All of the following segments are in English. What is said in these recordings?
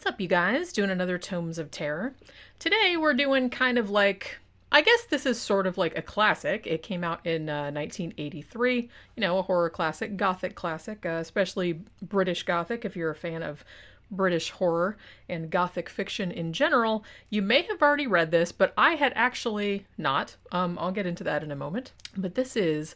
What's up, you guys? Doing another Tomes of Terror. Today we're doing kind of like, I guess this is sort of like a classic. It came out in 1983, you know, a horror classic, gothic classic, especially British gothic. If you're a fan of British horror and gothic fiction in general, you may have already read this, but I had actually not. I'll get into that in a moment. But this is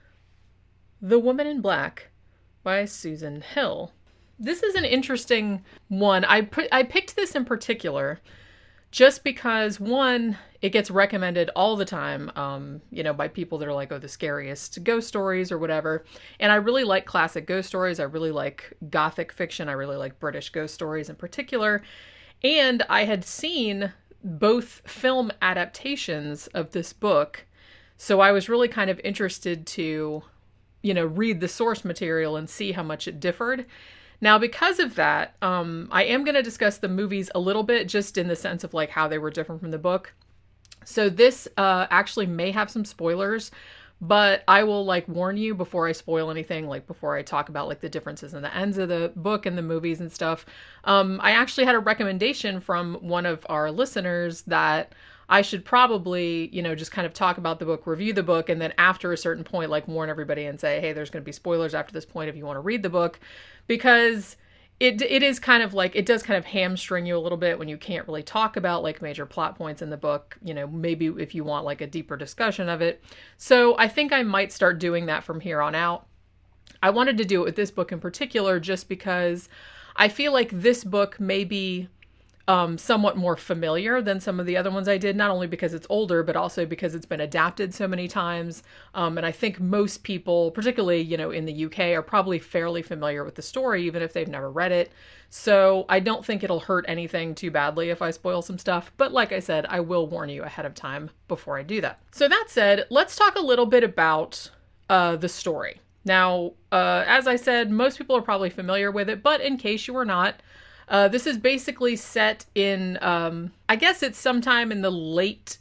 The Woman in Black by Susan Hill. This is an interesting one. I picked this in particular just because, one, it gets recommended all the time, you know, by people that are like, oh, the scariest ghost stories or whatever. And I really like classic ghost stories. I really like gothic fiction. I really like British ghost stories in particular. And I had seen both film adaptations of this book. So I was really kind of interested to, you know, read the source material and see how much it differed. Now, because of that, I am going to discuss the movies a little bit, just in the sense of like how they were different from the book. So this actually may have some spoilers, but I will like warn you before I spoil anything, like before I talk about like the differences in the ends of the book and the movies and stuff. I actually had a recommendation from one of our listeners that I should probably, you know, just kind of talk about the book, review the book, and then after a certain point, like warn everybody and say, hey, there's going to be spoilers after this point if you want to read the book, because it is kind of like, it does kind of hamstring you a little bit when you can't really talk about like major plot points in the book, you know, maybe if you want like a deeper discussion of it. So I think I might start doing that from here on out. I wanted to do it with this book in particular just because I feel like this book may be somewhat more familiar than some of the other ones I did, not only because it's older, but also because it's been adapted so many times. And I think most people, particularly, you know, in the UK, are probably fairly familiar with the story, even if they've never read it. So I don't think it'll hurt anything too badly if I spoil some stuff. But like I said, I will warn you ahead of time before I do that. So that said, let's talk a little bit about the story. Now, as I said, most people are probably familiar with it, but in case you are not, this is basically set in, I guess it's sometime in the late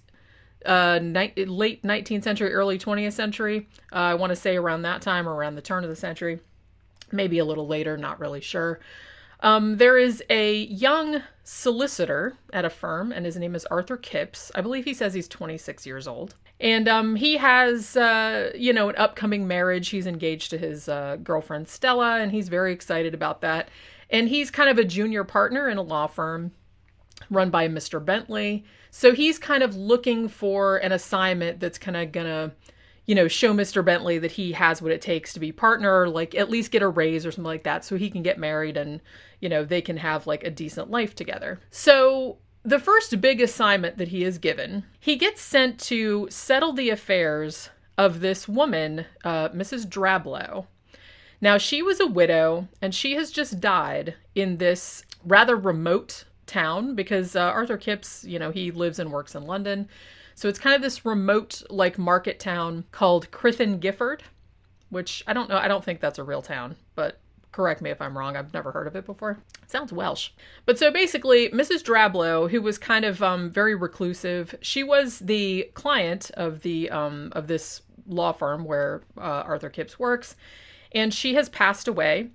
19th century, early 20th century. I want to say around that time or around the turn of the century, maybe a little later, not really sure. There is a young solicitor at a firm, and his name is Arthur Kipps. I believe he says he's 26 years old. And he has, you know, an upcoming marriage. He's engaged to his girlfriend, Stella, and he's very excited about that. And he's kind of a junior partner in a law firm run by Mr. Bentley. So he's kind of looking for an assignment that's kind of gonna, you know, show Mr. Bentley that he has what it takes to be partner, like at least get a raise or something like that, so he can get married and, you know, they can have like a decent life together. So the first big assignment that he is given, he gets sent to settle the affairs of this woman, Mrs. Drablow. Now, she was a widow, and she has just died in this rather remote town because Arthur Kipps, you know, he lives and works in London. So it's kind of this remote, like, market town called Crythin Gifford, which I don't know. I don't think that's a real town, but correct me if I'm wrong. I've never heard of it before. It sounds Welsh. But so basically, Mrs. Drablow, who was kind of very reclusive, she was the client of the of this law firm where Arthur Kipps works. And she has passed away.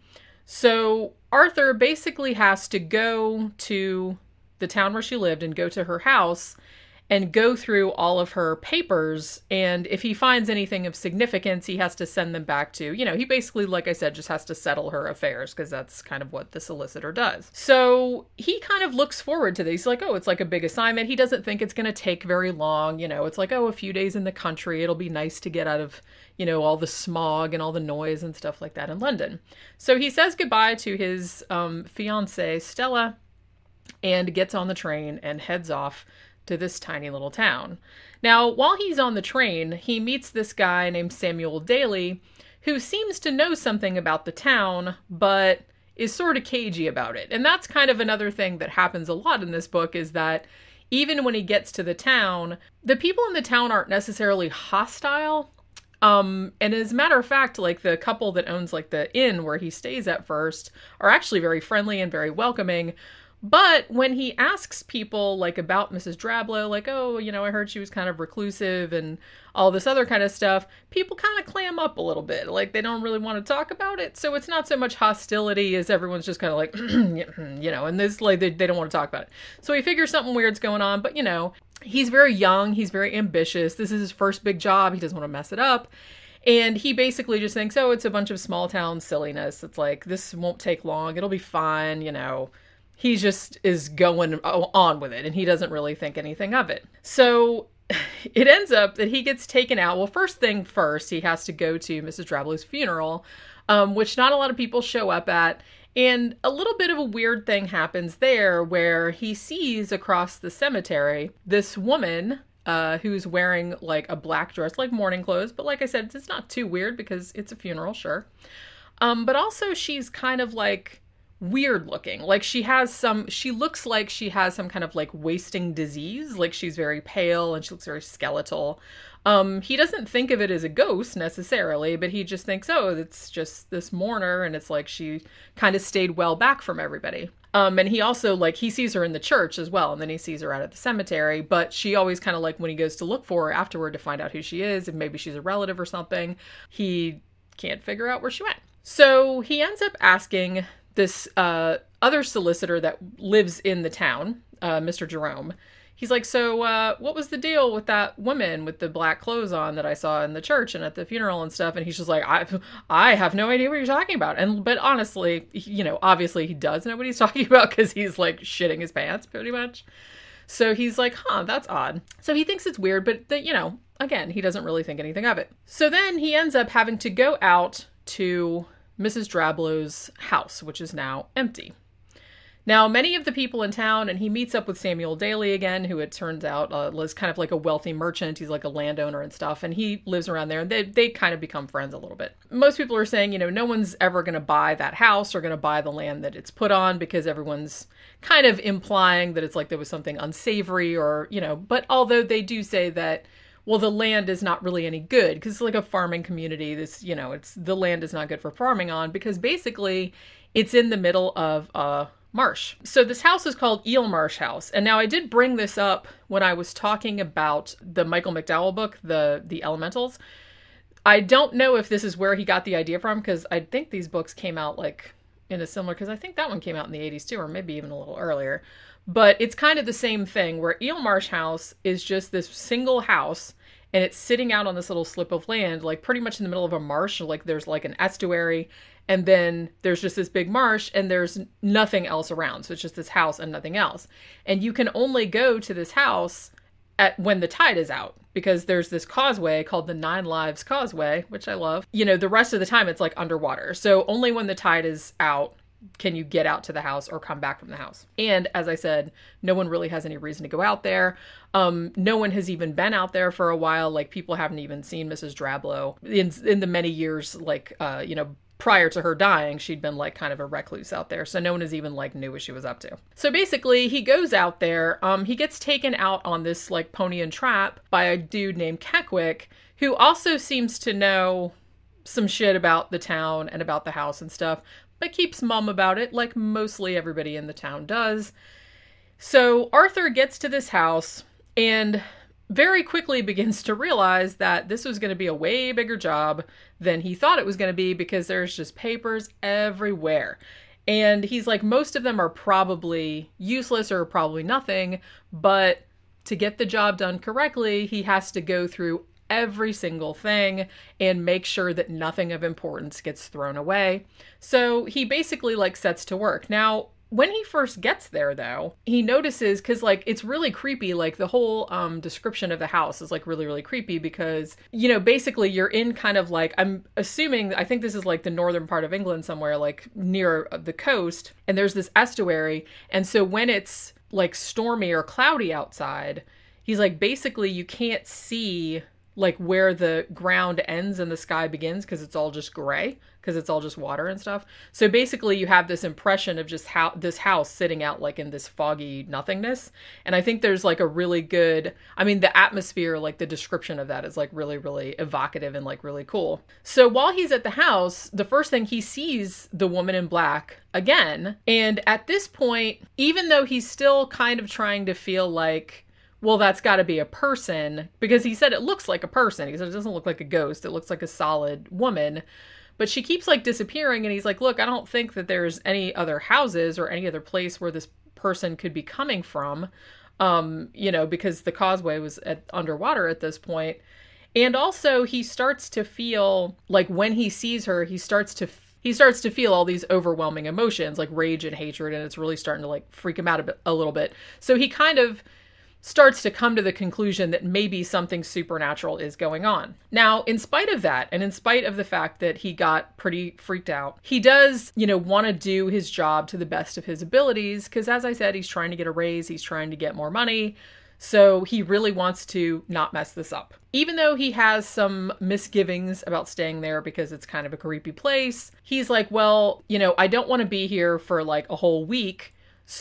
So Arthur basically has to go to the town where she lived and go to her house and go through all of her papers. And if he finds anything of significance, he has to send them back to, you know, he basically, like I said, just has to settle her affairs because that's kind of what the solicitor does. So he kind of looks forward to this. He's like, oh, it's like a big assignment. He doesn't think it's going to take very long. You know, it's like, oh, a few days in the country. It'll be nice to get out of, you know, all the smog and all the noise and stuff like that in London. So he says goodbye to his fiancée, Stella, and gets on the train and heads off to this tiny little town. Now, while he's on the train, he meets this guy named Samuel Daly, who seems to know something about the town, but is sort of cagey about it. And that's kind of another thing that happens a lot in this book, is that even when he gets to the town, the people in the town aren't necessarily hostile. And as a matter of fact, like the couple that owns like the inn where he stays at first are actually very friendly and very welcoming. But when he asks people like about Mrs. Drablow, like, oh, I heard she was kind of reclusive and all this other kind of stuff, people kind of clam up a little bit. Like, they don't really want to talk about it. So it's not so much hostility as everyone's just kind of like, and this, like, they don't want to talk about it. So he figures something weird's going on, but he's very young, he's very ambitious. This is his first big job. He doesn't want to mess it up. And he basically just thinks, oh, it's a bunch of small town silliness. It's like, this won't take long. It'll be fine, He just is going on with it, and he doesn't really think anything of it. So it ends up that he gets taken out. Well, first thing first, he has to go to Mrs. Drablow's funeral, which not a lot of people show up at. And a little bit of a weird thing happens there where he sees across the cemetery this woman who's wearing like a black dress, like mourning clothes. But like I said, it's not too weird because it's a funeral, sure. But also she's kind of like weird looking. Like she looks like she has some kind of like wasting disease. Like she's very pale and she looks very skeletal. He doesn't think of it as a ghost necessarily, but he just thinks, oh, it's just this mourner, and it's like she kind of stayed well back from everybody. And he also, like, he sees her in the church as well, and then he sees her out at the cemetery, but she always kind of, like, when he goes to look for her afterward to find out who she is, and maybe she's a relative or something, he can't figure out where she went. So he ends up asking this other solicitor that lives in the town, Mr. Jerome. He's like, so what was the deal with that woman with the black clothes on that I saw in the church and at the funeral and stuff? And he's just like, I have no idea what you're talking about. But honestly, obviously he does know what he's talking about because he's like shitting his pants pretty much. So he's like, that's odd. So he thinks it's weird, but again, he doesn't really think anything of it. So then he ends up having to go out to Mrs. Drablow's house, which is now empty. Now, many of the people in town, and he meets up with Samuel Daly again, who it turns out was kind of like a wealthy merchant. He's like a landowner and stuff, and he lives around there, and they kind of become friends a little bit. Most people are saying, no one's ever going to buy that house or going to buy the land that it's put on because everyone's kind of implying that it's like there was something unsavory or, but although they do say that, well, the land is not really any good because it's like a farming community. This, the land is not good for farming on because basically it's in the middle of marsh. So this house is called Eel Marsh House. And now I did bring this up when I was talking about the Michael McDowell book, the Elementals. I don't know if this is where he got the idea from because I think these books came out like in a similar, because I think that one came out in the 80s too, or maybe even a little earlier. But it's kind of the same thing where Eel Marsh House is just this single house and it's sitting out on this little slip of land, like pretty much in the middle of a marsh. Like there's like an estuary and then there's just this big marsh and there's nothing else around. So it's just this house and nothing else. And you can only go to this house when the tide is out because there's this causeway called the Nine Lives Causeway, which I love. The rest of the time it's like underwater. So only when the tide is out can you get out to the house or come back from the house. And as I said, no one really has any reason to go out there. No one has even been out there for a while. Like people haven't even seen Mrs. Drablow in the many years, like, prior to her dying, she'd been like kind of a recluse out there. So no one has even like knew what she was up to. So basically he goes out there. He gets taken out on this like pony and trap by a dude named Keckwick, who also seems to know some shit about the town and about the house and stuff, but keeps mum about it like mostly everybody in the town does. So Arthur gets to this house and very quickly begins to realize that this was going to be a way bigger job than he thought it was going to be because there's just papers everywhere. And he's like, most of them are probably useless or probably nothing, but to get the job done correctly, he has to go through every single thing and make sure that nothing of importance gets thrown away. So he basically like sets to work. Now, when he first gets there, though, he notices, because, like, it's really creepy, like, the whole description of the house is, like, really, really creepy because, basically you're in kind of, like, I'm assuming, I think this is, like, the northern part of England somewhere, like, near the coast, and there's this estuary, and so when it's, like, stormy or cloudy outside, he's like, basically you can't see like where the ground ends and the sky begins, because it's all just gray, because it's all just water and stuff. So basically you have this impression of just how this house sitting out like in this foggy nothingness. And I think there's like a really good, I mean, the atmosphere, like the description of that is like really, really evocative and like really cool. So while he's at the house, the first thing he sees the woman in black again. And at this point, even though he's still kind of trying to feel like, well, that's got to be a person, because he said it looks like a person. He said it doesn't look like a ghost. It looks like a solid woman. But she keeps like disappearing, and he's like, look, I don't think that there's any other houses or any other place where this person could be coming from, because the causeway was underwater at this point. And also he starts to feel like when he sees her, he starts to feel all these overwhelming emotions like rage and hatred, and it's really starting to like freak him out a little bit. So he kind of starts to come to the conclusion that maybe something supernatural is going on. Now, in spite of that, and in spite of the fact that he got pretty freaked out, he does, want to do his job to the best of his abilities, because as I said, he's trying to get a raise, he's trying to get more money, so he really wants to not mess this up. Even though he has some misgivings about staying there because it's kind of a creepy place, he's like, well, I don't want to be here for like a whole week,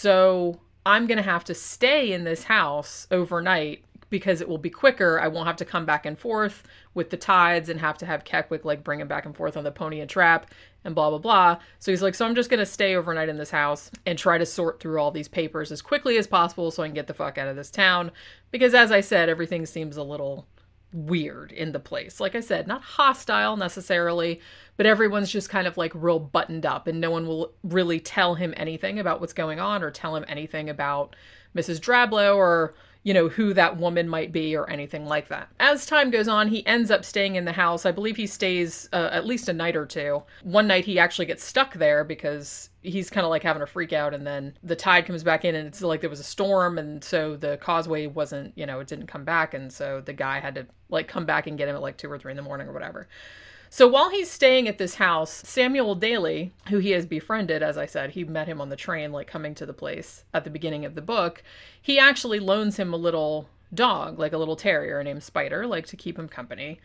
so I'm going to have to stay in this house overnight because it will be quicker. I won't have to come back and forth with the tides and have to have Keckwick like bring him back and forth on the Pony and Trap and blah, blah, blah. So he's like, so I'm just going to stay overnight in this house and try to sort through all these papers as quickly as possible so I can get the fuck out of this town. Because as I said, everything seems a little weird in the place. Like I said, not hostile necessarily, but everyone's just kind of like real buttoned up, and no one will really tell him anything about what's going on or tell him anything about Mrs. Drablow or, who that woman might be or anything like that. As time goes on, he ends up staying in the house. I believe he stays at least a night or two. One night he actually gets stuck there because he's kind of like having a freak out, and then the tide comes back in and it's like there was a storm, and so the causeway wasn't, it didn't come back, and so the guy had to like come back and get him at like 2 or 3 in the morning or whatever. So while he's staying at this house, Samuel Daly, who he has befriended, as I said, he met him on the train, like coming to the place at the beginning of the book, he actually loans him a little dog, like a little terrier named Spider, like to keep him company.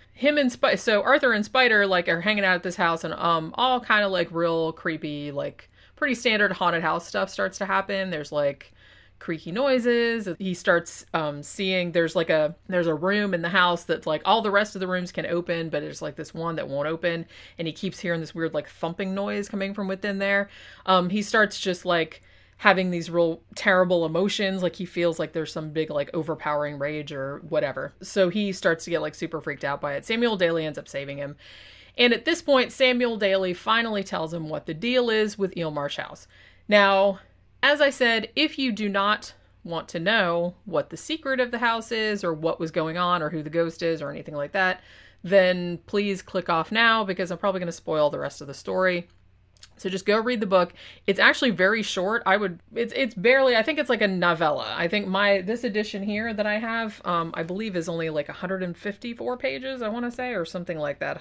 So Arthur and Spider like are hanging out at this house, and all kind of like real creepy, like pretty standard haunted house stuff starts to happen. There's like creaky noises. He starts seeing there's a room in the house that's like all the rest of the rooms can open, but there's like this one that won't open, and he keeps hearing this weird like thumping noise coming from within there. He starts just like having these real terrible emotions, like he feels like there's some big like overpowering rage or whatever. So he starts to get like super freaked out by it. Samuel Daly ends up saving him. And at this point, Samuel Daly finally tells him what the deal is with Eelmarsh House. Now, as I said, if you do not want to know what the secret of the house is or what was going on or who the ghost is or anything like that, then please click off now, because I'm probably going to spoil the rest of the story. So just go read the book. It's actually very short. It's barely, I think it's like a novella. I think this edition here that I have, I believe is only like 154 pages, I want to say, or something like that.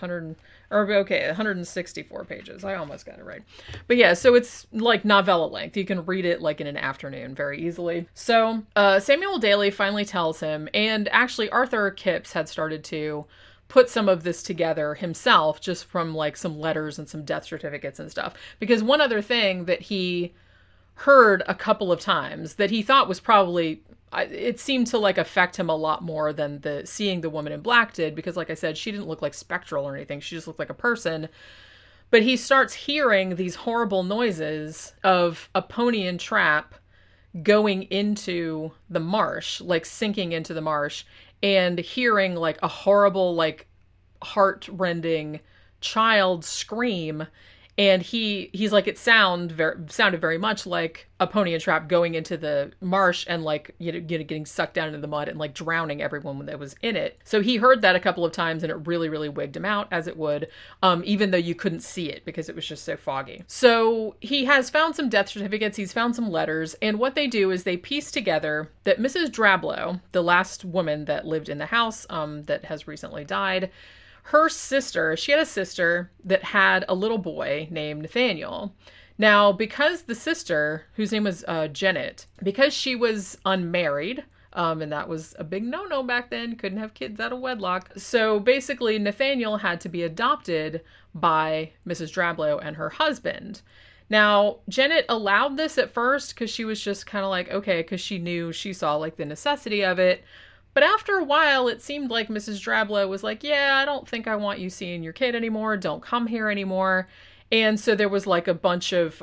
164 pages. I almost got it right. But yeah, so it's like novella length. You can read it like in an afternoon very easily. So Samuel Daly finally tells him, and actually Arthur Kipps had started to put some of this together himself just from like some letters and some death certificates and stuff. Because one other thing that he heard a couple of times that he thought was probably, it seemed to like affect him a lot more than seeing the woman in black did, because like I said, she didn't look like spectral or anything. She just looked like a person. But he starts hearing these horrible noises of a Pony and Trap going into the marsh, like sinking into the marsh, and hearing like a horrible, like heart-rending child scream. And he's like, it sounded very much like a Pony and Trap going into the marsh and like, getting sucked down into the mud and like drowning everyone that was in it. So he heard that a couple of times, and it really, really wigged him out, as it would, even though you couldn't see it because it was just so foggy. So he has found some death certificates. He's found some letters. And what they do is they piece together that Mrs. Drablow, the last woman that lived in the house, that has recently died, her sister, she had a sister that had a little boy named Nathaniel. Now, because the sister, whose name was Janet, because she was unmarried, And that was a big no-no back then. Couldn't have kids out of wedlock. So basically, Nathaniel had to be adopted by Mrs. Drablow and her husband. Now, Janet allowed this at first because she was just kind of like, okay, because she saw like the necessity of it. But after a while, it seemed like Mrs. Drablow was like, yeah, I don't think I want you seeing your kid anymore. Don't come here anymore. And so there was like a bunch of,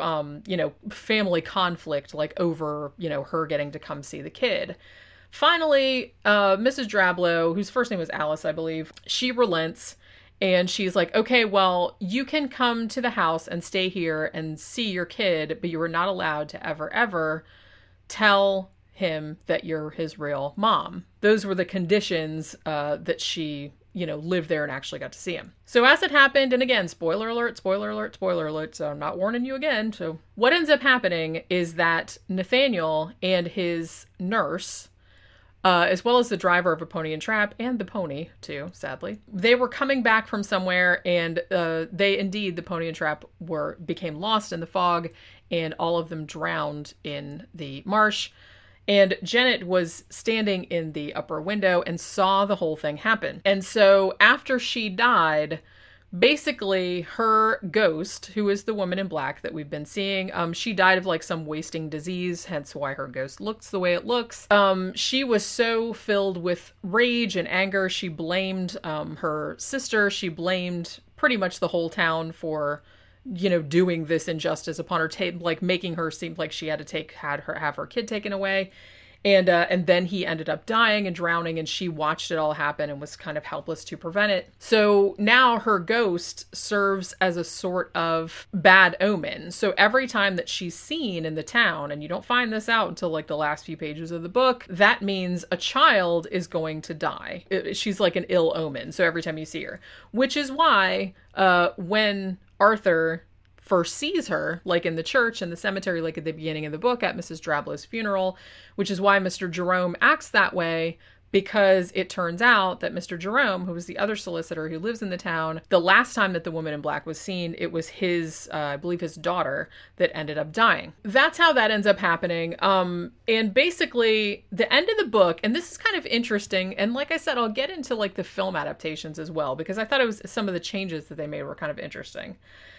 family conflict, like over, her getting to come see the kid. Finally, Mrs. Drablow, whose first name was Alice, I believe, she relents. And she's like, okay, well, you can come to the house and stay here and see your kid, but you are not allowed to ever tell him that you're his real mom. Those were the conditions that she, lived there and actually got to see him. So as it happened, and again, spoiler alert, so I'm not warning you again. So what ends up happening is that Nathaniel and his nurse, as well as the driver of a pony and trap, and the pony too, sadly, they were coming back from somewhere, and the pony and trap became lost in the fog, and all of them drowned in the marsh. And Janet was standing in the upper window and saw the whole thing happen. And so after she died, basically her ghost, who is the woman in black that we've been seeing, she died of like some wasting disease, hence why her ghost looks the way it looks. She was so filled with rage and anger, she blamed her sister. She blamed pretty much the whole town for doing this injustice upon her, like making her seem like she had to have her kid taken away. And then he ended up dying and drowning, and she watched it all happen and was kind of helpless to prevent it. So now her ghost serves as a sort of bad omen. So every time that she's seen in the town, and you don't find this out until like the last few pages of the book, that means a child is going to die. She's like an ill omen. So every time you see her, which is why when Arthur first sees her, like in the church and the cemetery, like at the beginning of the book at Mrs. Drablow's funeral, which is why Mr. Jerome acts that way, because it turns out that Mr. Jerome, who was the other solicitor who lives in the town, the last time that the woman in black was seen, it was his, I believe his daughter that ended up dying. That's how that ends up happening. And basically the end of the book, and this is kind of interesting, and like I said, I'll get into like the film adaptations as well, because I thought it was some of the changes that they made were kind of interesting.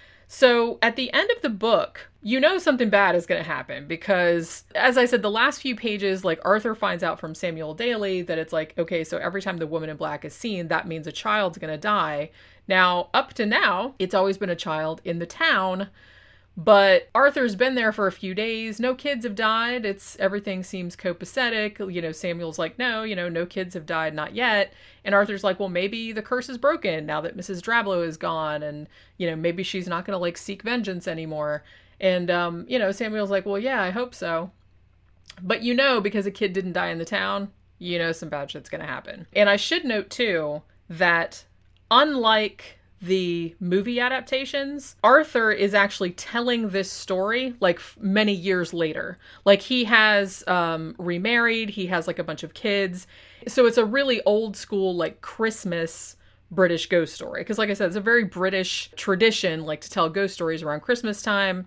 So at the end of the book, something bad is going to happen because, as I said, the last few pages, like Arthur finds out from Samuel Daly that it's like, okay, so every time the woman in black is seen, that means a child's going to die. Now, up to now, it's always been a child in the town, but Arthur's been there for a few days. No kids have died. Everything seems copacetic. Samuel's like, no, no kids have died, not yet. And Arthur's like, well, maybe the curse is broken now that Mrs. Drablow is gone. And, maybe she's not going to like seek vengeance anymore. And, Samuel's like, well, yeah, I hope so. But because a kid didn't die in the town, some bad shit's going to happen. And I should note too, that unlike the movie adaptations, Arthur is actually telling this story like many years later. Like he has remarried, he has like a bunch of kids. So it's a really old school like Christmas British ghost story. Because like I said, it's a very British tradition like to tell ghost stories around Christmas time.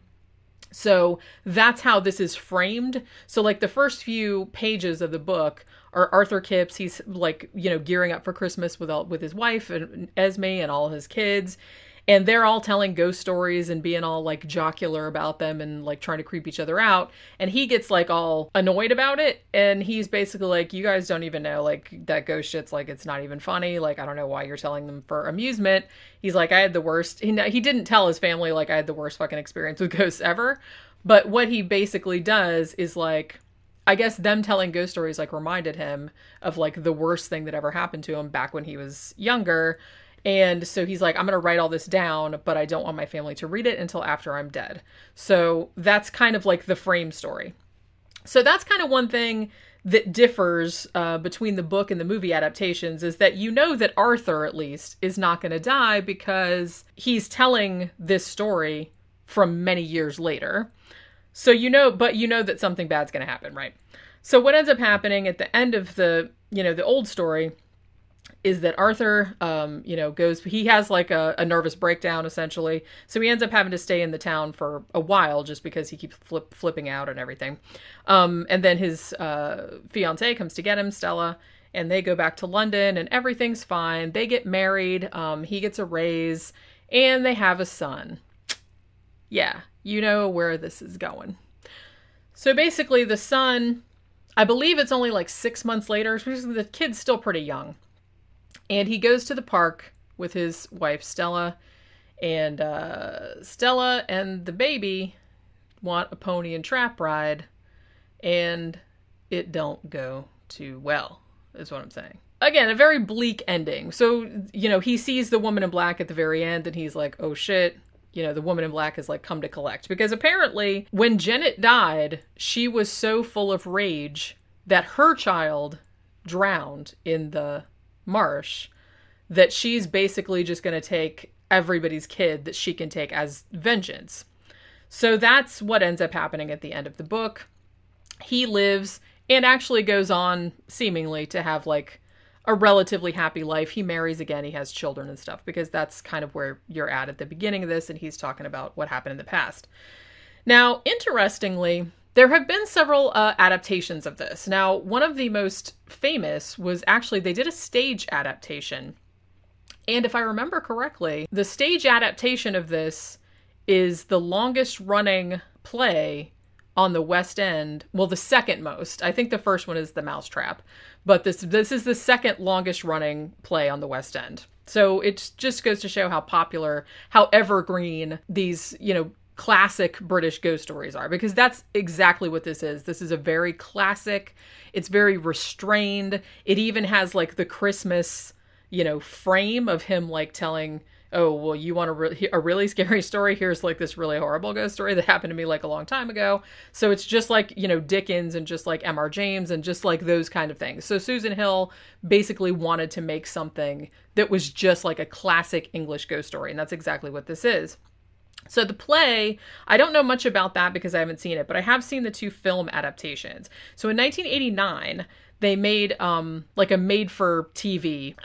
So that's how this is framed. So like the first few pages of the book are Arthur Kipps. He's like, gearing up for Christmas with his wife and Esme and all his kids. And they're all telling ghost stories and being all like jocular about them and like trying to creep each other out. And he gets like all annoyed about it. And he's basically like, you guys don't even know, like that ghost shit's like, it's not even funny. Like, I don't know why you're telling them for amusement. He's like, I had the worst. He didn't tell his family like I had the worst fucking experience with ghosts ever. But what he basically does is like, I guess them telling ghost stories like reminded him of like the worst thing that ever happened to him back when he was younger. And so he's like, I'm going to write all this down, but I don't want my family to read it until after I'm dead. So that's kind of like the frame story. So that's kind of one thing that differs between the book and the movie adaptations is that that Arthur, at least, is not going to die because he's telling this story from many years later. So but that something bad's going to happen, right? So what ends up happening at the end of the, the old story is that Arthur, he has like a nervous breakdown essentially. So he ends up having to stay in the town for a while just because he keeps flipping out and everything. And then his fiancée comes to get him, Stella, and they go back to London and everything's fine. They get married. He gets a raise and they have a son. Yeah, you know where this is going. So basically the son, I believe it's only like 6 months later, the kid's still pretty young. And he goes to the park with his wife, Stella. And Stella and the baby want a pony and trap ride. And it don't go too well, is what I'm saying. Again, a very bleak ending. So, he sees the woman in black at the very end and he's like, oh shit. The woman in black has like come to collect. Because apparently when Janet died, she was so full of rage that her child drowned in the marsh that she's basically just going to take everybody's kid that she can take as vengeance. So that's what ends up happening at the end of the book. He lives and actually goes on seemingly to have like a relatively happy life. He marries again. He has children and stuff because that's kind of where you're at the beginning of this. And he's talking about what happened in the past. Now, interestingly, there have been several adaptations of this. Now, one of the most famous was actually, they did a stage adaptation. And if I remember correctly, the stage adaptation of this is the longest running play on the West End. Well, the second most. I think the first one is The Mousetrap. But this is the second longest running play on the West End. So it just goes to show how popular, how evergreen these, classic British ghost stories are, because that's exactly what this is. This is a very classic, it's very restrained. It even has like the Christmas, frame of him like telling, oh, well, you want a really scary story? Here's like this really horrible ghost story that happened to me like a long time ago. So it's just like, Dickens and just like M.R. James and just like those kind of things. So Susan Hill basically wanted to make something that was just like a classic English ghost story. And that's exactly what this is. So the play, I don't know much about that because I haven't seen it, but I have seen the 2 film adaptations. So in 1989, they made like a made for TV,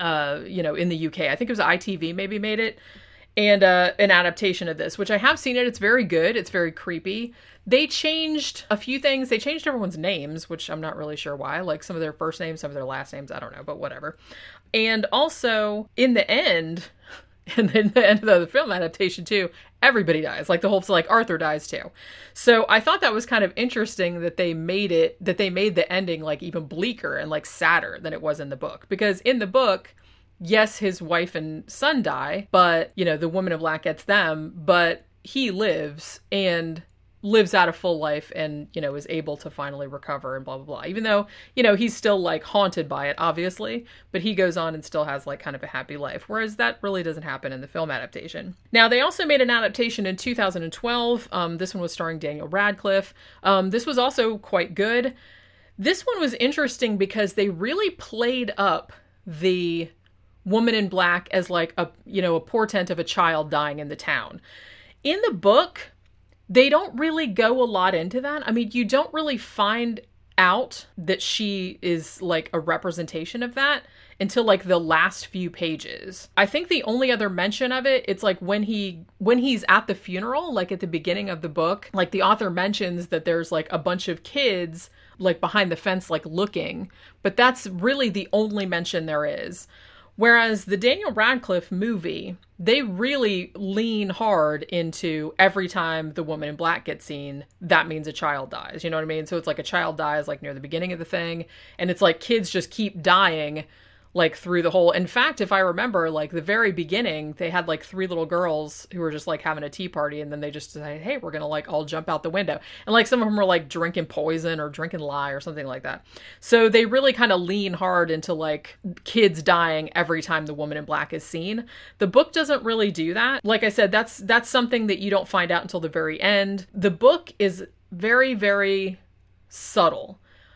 in the UK. I think it was ITV maybe made it. And an adaptation of this, which I have seen it. It's very good. It's very creepy. They changed a few things. They changed everyone's names, which I'm not really sure why. Like some of their first names, some of their last names. I don't know, but whatever. And also in the end... And then the end of the film adaptation too, everybody dies. Like Arthur dies too. So I thought that was kind of interesting that they made the ending like even bleaker and like sadder than it was in the book. Because in the book, yes, his wife and son die, but the woman in black gets them, but he lives and lives out a full life and, is able to finally recover and blah, blah, blah. Even though, he's still like haunted by it, obviously, but he goes on and still has like kind of a happy life. Whereas that really doesn't happen in the film adaptation. Now, they also made an adaptation in 2012. This one was starring Daniel Radcliffe. This was also quite good. This one was interesting because they really played up the woman in black as like a portent of a child dying in the town. In the book, they don't really go a lot into that. I mean, you don't really find out that she is like a representation of that until like the last few pages. I think the only other mention of it, it's like when he's at the funeral, like at the beginning of the book, like the author mentions that there's like a bunch of kids like behind the fence, like looking, but that's really the only mention there is. Whereas the Daniel Radcliffe movie, they really lean hard into every time the woman in black gets seen, that means a child dies. You know what I mean? So it's like a child dies like near the beginning of the thing. And it's like kids just keep dying like through the whole. In fact, if I remember, like the very beginning, they had like 3 little girls who were just like having a tea party, and then they just decided, hey, we're gonna like all jump out the window. And like some of them were like drinking poison or drinking lye or something like that. So they really kind of lean hard into like kids dying every time the woman in black is seen. The book doesn't really do that. Like I said, that's something that you don't find out until the very end. The book is very, very subtle.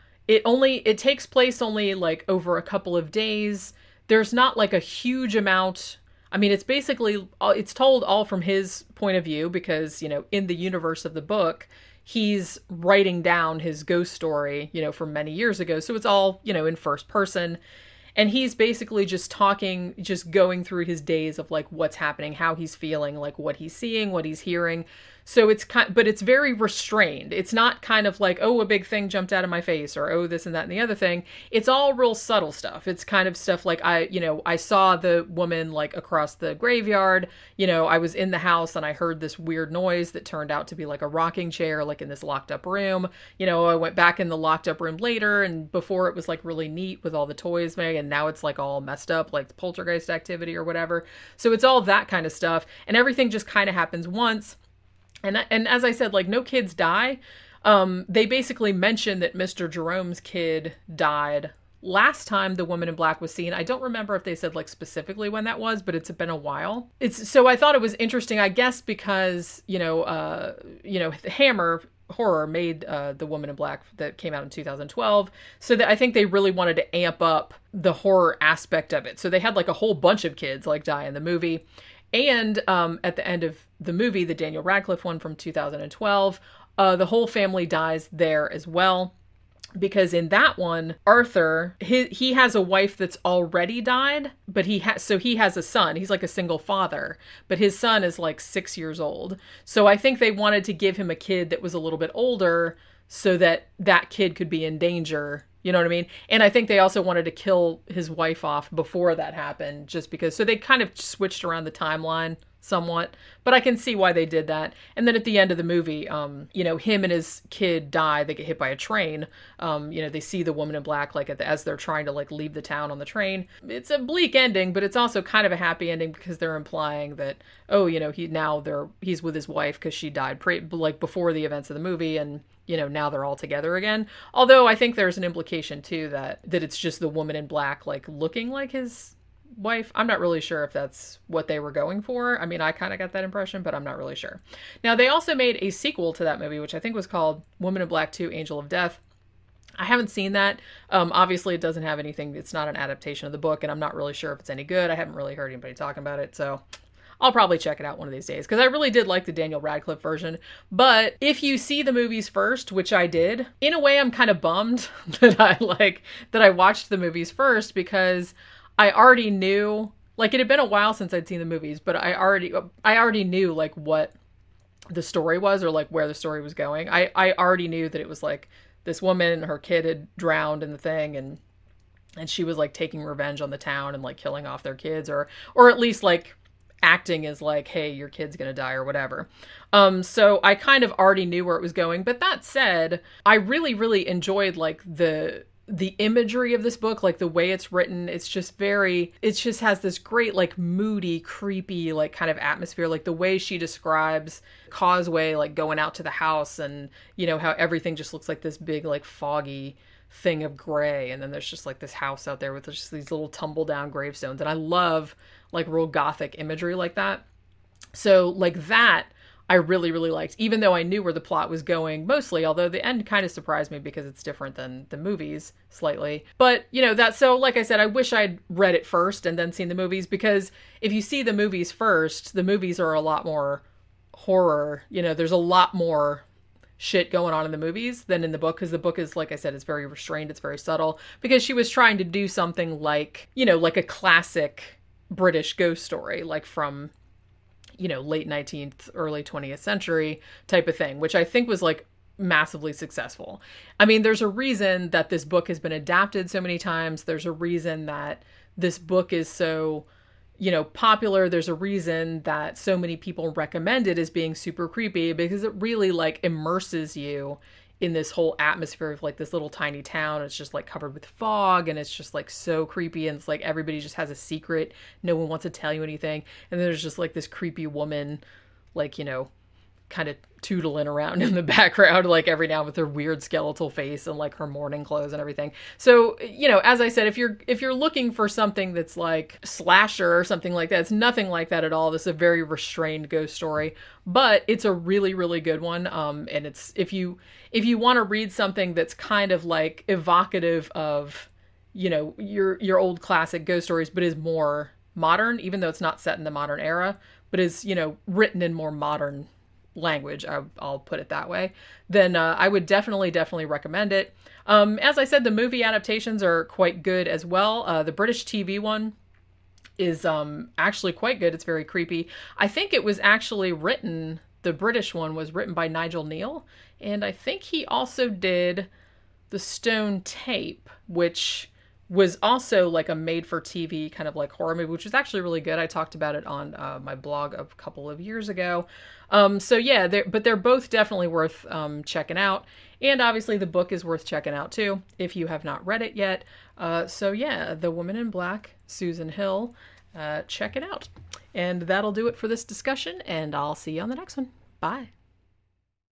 It takes place only like over a couple of days. There's not like a huge amount. I mean, it's basically, it's told all from his point of view because, in the universe of the book, he's writing down his ghost story, from many years ago. So it's all, in first person. And he's basically just talking, just going through his days of like what's happening, how he's feeling, like what he's seeing, what he's hearing. So it's but it's very restrained. It's not kind of like, oh, a big thing jumped out of my face, or oh, this and that and the other thing. It's all real subtle stuff. It's kind of stuff like I saw the woman like across the graveyard. I was in the house and I heard this weird noise that turned out to be like a rocking chair, like in this locked up room. I went back in the locked up room later, and before it was like really neat with all the toys, and now it's like all messed up, like poltergeist activity or whatever. So it's all that kind of stuff, and everything just kind of happens once. And as I said, like, no kids die. They basically mention that Mr. Jerome's kid died last time the woman in black was seen. I don't remember if they said like specifically when that was, but it's been a while. So I thought it was interesting, I guess, because, Hammer Horror made the Woman in Black that came out in 2012. So that I think they really wanted to amp up the horror aspect of it. So they had like a whole bunch of kids like die in the movie. And at the end of the movie, the Daniel Radcliffe one from 2012, the whole family dies there as well. Because in that one, Arthur, he has a wife that's already died, but he has a son. He's like a single father, but his son is like 6 years old. So I think they wanted to give him a kid that was a little bit older so that that kid could be in danger. You know what I mean? And I think they also wanted to kill his wife off before that happened, just because. So they kind of switched around the timeline somewhat, but I can see why they did that. And then at the end of the movie, him and his kid die. They get hit by a train. They see the Woman in Black like as they're trying to like leave the town on the train. It's a bleak ending, but it's also kind of a happy ending because they're implying that he's with his wife because she died like before the events of the movie, and now they're all together again. Although I think there's an implication too that it's just the Woman in Black like looking like his wife. I'm not really sure if that's what they were going for. I mean, I kind of got that impression, but I'm not really sure. Now, they also made a sequel to that movie, which I think was called Woman in Black 2: Angel of Death. I haven't seen that. Obviously, it doesn't have anything. It's not an adaptation of the book, and I'm not really sure if it's any good. I haven't really heard anybody talking about it, so I'll probably check it out one of these days, because I really did like the Daniel Radcliffe version. But if you see the movies first, which I did, in a way I'm kind of bummed that I watched the movies first, because I already knew, like, it had been a while since I'd seen the movies, but I already knew like what the story was, or like where the story was going. I already knew that it was like this woman, her kid had drowned in the thing, and she was like taking revenge on the town and like killing off their kids, or at least like acting as like, hey, your kid's gonna die or whatever. So I kind of already knew where it was going. But that said, I really, really enjoyed like the imagery of this book, like the way it's written. It just has this great like moody, creepy like kind of atmosphere, like the way she describes Causeway like going out to the house, and how everything just looks like this big like foggy thing of gray, and then there's just like this house out there with just these little tumble down gravestones. And I love like real gothic imagery like that. So like that I really, really liked, even though I knew where the plot was going mostly, although the end kind of surprised me because it's different than the movies slightly. But, so like I said, I wish I'd read it first and then seen the movies, because if you see the movies first, the movies are a lot more horror. There's a lot more shit going on in the movies than in the book, because the book is, like I said, it's very restrained, it's very subtle, because she was trying to do something like, like a classic British ghost story, like from late 19th, early 20th century type of thing, which I think was like massively successful. I mean, there's a reason that this book has been adapted so many times. There's a reason that this book is so, popular. There's a reason that so many people recommend it as being super creepy, because it really like immerses you in this whole atmosphere of like this little tiny town. It's just like covered with fog, and it's just like so creepy, and it's like everybody just has a secret. No one wants to tell you anything. And then there's just like this creepy woman, like, kind of tootling around in the background, like every now with her weird skeletal face and like her mourning clothes and everything. So, as I said, if you're looking for something that's like slasher or something like that, it's nothing like that at all. This is a very restrained ghost story, but it's a really, really good one. And it's, if you want to read something that's kind of like evocative of, your old classic ghost stories, but is more modern, even though it's not set in the modern era, but is, written in more modern language, I'll put it that way, then I would definitely recommend it. As I said, the movie adaptations are quite good as well. The British TV one is actually quite good. It's very creepy. I think it was actually written, the British one was written by Nigel Neal, and I think he also did The Stone Tape, which was also like a made-for-TV kind of like horror movie, which was actually really good. I talked about it on my blog a couple of years ago. So yeah, they're both definitely worth checking out. And obviously the book is worth checking out too, if you have not read it yet. So yeah, The Woman in Black, Susan Hill, check it out. And that'll do it for this discussion, and I'll see you on the next one. Bye.